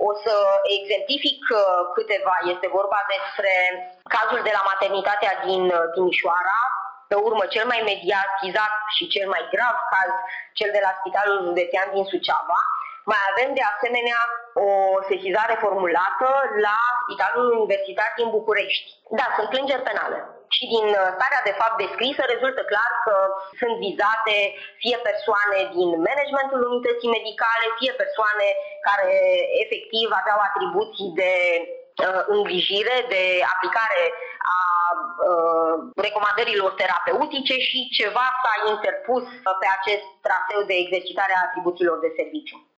O să exemplific câteva. Este vorba despre cazul de la maternitatea din Timișoara, pe urmă cel mai mediatizat și cel mai grav caz, cel de la Spitalul Județean din Suceava. Mai avem de asemenea o sesizare formulată la Spitalul Universitar din București. Da, sunt plângeri penale. Și din starea de fapt descrisă rezultă clar că sunt vizate fie persoane din managementul unității medicale, fie persoane care efectiv aveau atribuții de îngrijire, de aplicare a recomandărilor terapeutice și ceva s-a interpus pe acest traseu de exercitare a atribuțiilor de serviciu.